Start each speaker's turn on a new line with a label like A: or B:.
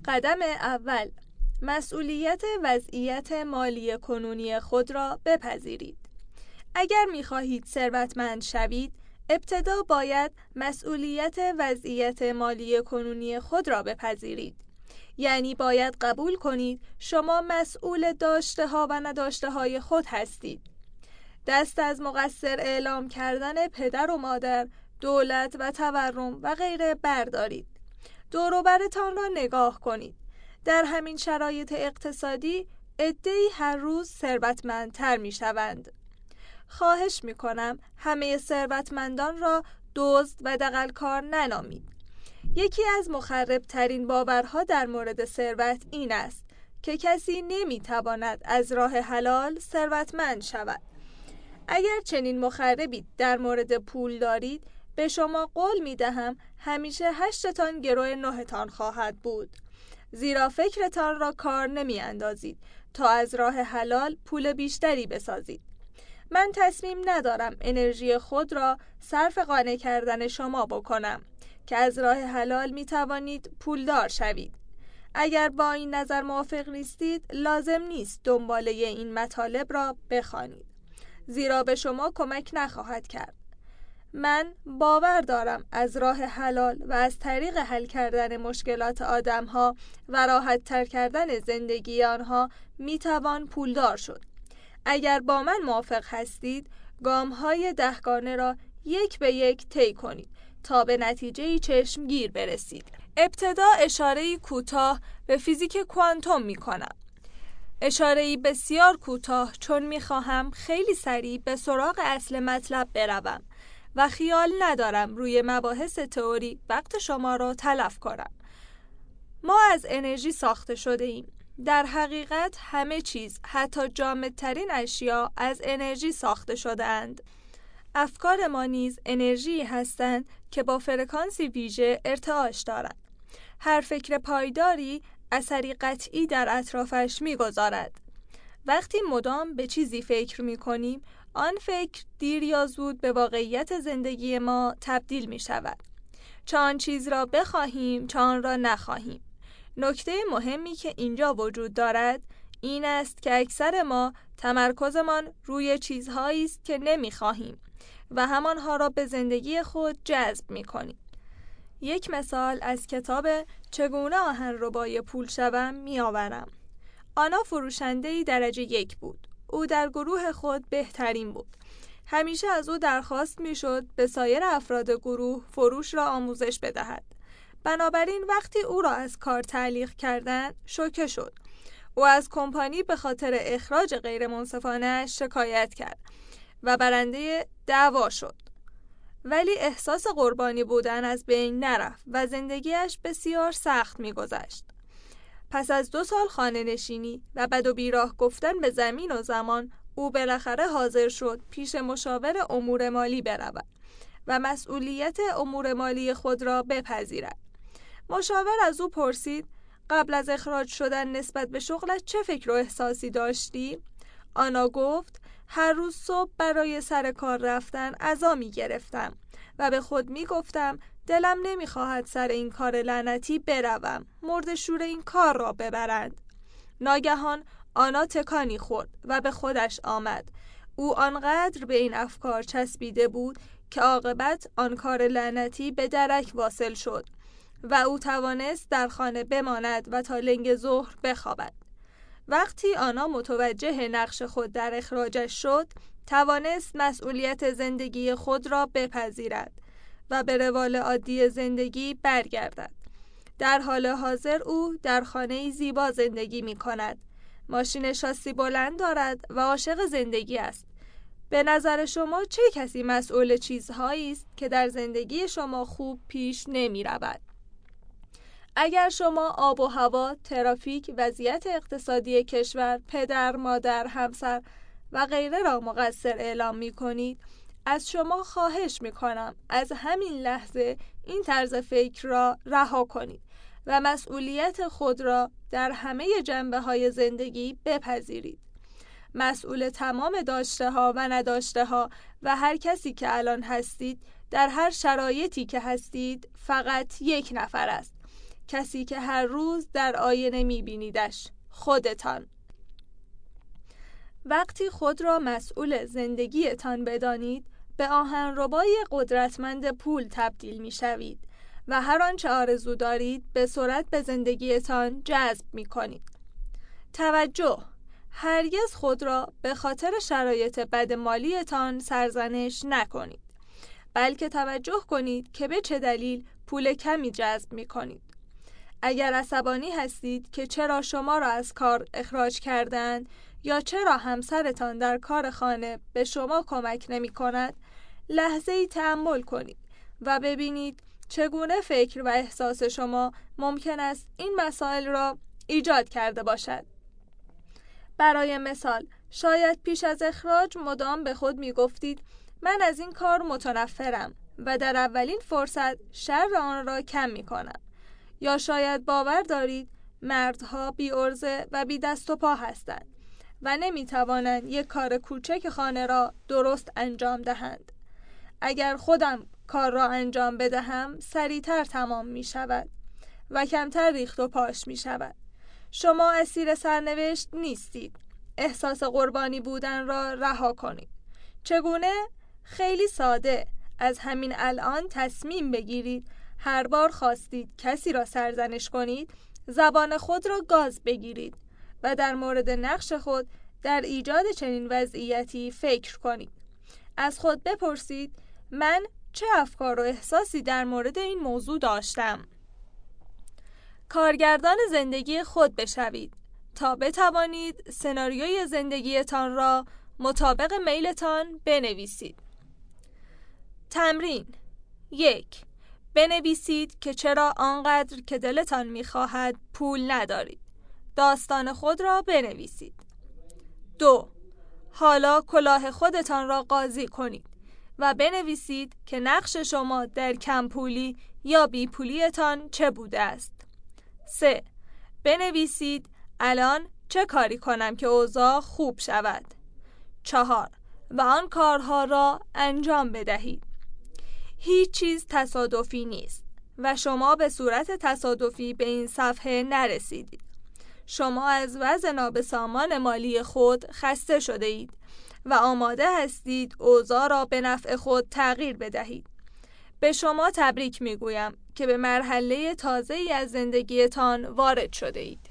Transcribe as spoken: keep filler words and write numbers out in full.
A: قدم اول، مسئولیت وضعیت مالی کنونی خود را بپذیرید. اگر می‌خواهید ثروتمند شوید، ابتدا باید مسئولیت وضعیت مالی کنونی خود را بپذیرید. یعنی باید قبول کنید شما مسئول داشته‌ها و نداشته‌های خود هستید. دست از مقصر اعلام کردن پدر و مادر، دولت و تورم و غیره بردارید. دور و برتان را نگاه کنید. در همین شرایط اقتصادی عده‌ای هر روز ثروتمندتر می‌شوند. خواهش می‌کنم همه ثروتمندان را دزد و دغل‌کار ننامید. یکی از مخرب‌ترین باورها در مورد ثروت این است که کسی نمی‌تواند از راه حلال ثروتمند شود. اگر چنین مخربی در مورد پول دارید، به شما قول می‌دهم همیشه هشتتان گرو نهتان خواهد بود. زیرا فکرتان را کار نمی‌اندازید تا از راه حلال پول بیشتری بسازید. من تصمیم ندارم انرژی خود را صرف قانع کردن شما بکنم که از راه حلال می توانید پولدار شوید. اگر با این نظر موافق نیستید، لازم نیست دنباله این مطالب را بخوانید، زیرا به شما کمک نخواهد کرد. من باور دارم از راه حلال و از طریق حل کردن مشکلات آدم‌ها و راحت تر کردن زندگی آنها می توان پولدار شد. اگر با من موافق هستید، گام‌های دهگانه را یک به یک طی کنید تا به نتیجه چشمگیر برسید. ابتدا اشاره‌ای کوتاه به فیزیک کوانتوم می‌کنم. اشاره‌ای بسیار کوتاه، چون می‌خواهم خیلی سریع به سراغ اصل مطلب بروم و خیال ندارم روی مباحث تئوری وقت شما را تلف کنم. ما از انرژی ساخته شده ایم. در حقیقت همه چیز، حتی جامدترین اشیا، از انرژی ساخته شده اند. افکار ما نیز انرژی هستند که با فرکانسی ویژه ارتعاش دارند. هر فکر پایداری اثری قطعی در اطرافش می‌گذارد. وقتی مدام به چیزی فکر می‌کنیم، آن فکر دیر یا زود به واقعیت زندگی ما تبدیل می‌شود. چه آن چیز را بخواهیم، چه آن را نخواهیم. نکته مهمی که اینجا وجود دارد این است که اکثر ما تمرکزمان روی چیزهایی است که نمی‌خواهیم و همانها را به زندگی خود جذب می‌کنیم. یک مثال از کتاب چگونه آهنربای پول شوم می‌آورم. آنا فروشنده‌ای درجه یک بود. او در گروه خود بهترین بود. همیشه از او درخواست می‌شد به سایر افراد گروه فروش را آموزش بدهد. بنابراین وقتی او را از کار تعلیق کردند، شوکه شد. او از کمپانی به خاطر اخراج غیر منصفانه شکایت کرد و برنده دعوا شد. ولی احساس قربانی بودن از بین نرفت و زندگیش بسیار سخت می‌گذشت. پس از دو سال خانه نشینی و بد و بیراه گفتن به زمین و زمان، او بالاخره حاضر شد پیش مشاور امور مالی برود و مسئولیت امور مالی خود را بپذیرد. مشاور از او پرسید قبل از اخراج شدن نسبت به شغلت چه فکر و احساسی داشتی؟ آنا گفت هر روز صبح برای سر کار رفتن عزا می گرفتم و به خود می گفتم دلم نمی خواهد سر این کار لعنتی بروم، مرد شور این کار را ببرند. ناگهان آنا تکانی خورد و به خودش آمد. او آنقدر به این افکار چسبیده بود که عاقبت آن کار لعنتی به درک واصل شد و او توانست در خانه بماند و تا لنگ ظهر بخوابد. وقتی آنا متوجه نقش خود در اخراجش شد، توانست مسئولیت زندگی خود را بپذیرد و به روال عادی زندگی برگردد. در حال حاضر او در خانه‌ای زیبا زندگی می کند. ماشین شاسی بلند دارد و عاشق زندگی است. به نظر شما چه کسی مسئول چیزهایی است که در زندگی شما خوب پیش نمی رود؟ اگر شما آب و هوا، ترافیک، وضعیت اقتصادی کشور، پدر، مادر، همسر و غیره را مقصر اعلام می کنید، از شما خواهش می کنم از همین لحظه این طرز فکر را رها کنید و مسئولیت خود را در همه جنبه‌های زندگی بپذیرید. مسئول تمام داشته ها و نداشته ها و هر کسی که الان هستید در هر شرایطی که هستید فقط یک نفر است کسی که هر روز در آینه می‌بینیدش، خودتان. وقتی خود را مسئول زندگیتان بدانید، به آهنربای قدرتمند پول تبدیل می‌شوید و هر آنچه آرزو دارید به سرعت به زندگیتان جذب می‌کنید. توجه: هرگز خود را به خاطر شرایط بد مالیتان سرزنش نکنید، بلکه توجه کنید که به چه دلیل پول کمی جذب می‌کنید. اگر عصبانی هستید که چرا شما را از کار اخراج کردند یا چرا همسرتان در کار خانه به شما کمک نمی‌کند، لحظه‌ای تأمل کنید و ببینید چگونه فکر و احساس شما ممکن است این مسائل را ایجاد کرده باشد. برای مثال، شاید پیش از اخراج مدام به خود می گفتید من از این کار متنفرم و در اولین فرصت شر آن را کم می کنم. یا شاید باور دارید مردها بی عرضه و بی دست و پا هستند و نمی توانند یک کار کوچک خانه را درست انجام دهند. اگر خودم کار را انجام بدهم سریعتر تمام می شود و کمتر ریخت و پاش می شود. شما اسیر سرنوشت نیستید. احساس قربانی بودن را رها کنید. چگونه؟ خیلی ساده. از همین الان تصمیم بگیرید هر بار خواستید کسی را سرزنش کنید، زبان خود را گاز بگیرید و در مورد نقش خود در ایجاد چنین وضعیتی فکر کنید. از خود بپرسید من چه افکار و احساسی در مورد این موضوع داشتم؟ کارگردان زندگی خود بشوید تا بتوانید سناریوی زندگیتان را مطابق میلتان بنویسید. تمرین یک. بنویسید که چرا آنقدر که دلتان می‌خواهد پول ندارید. داستان خود را بنویسید. دو. حالا کلاه خودتان را قاضی کنید و بنویسید که نقش شما در کم پولی یا بی پولیتان چه بوده است. سه. بنویسید الان چه کاری کنم که اوضاع خوب شود. چهار. و آن کارها را انجام بدهید. هیچ چیز تصادفی نیست و شما به صورت تصادفی به این صفحه نرسیدید. شما از وضع نابسامان مالی خود خسته شده اید و آماده هستید اوضاع را به نفع خود تغییر بدهید. به شما تبریک میگویم که به مرحله تازه‌ای از زندگیتان وارد شده اید.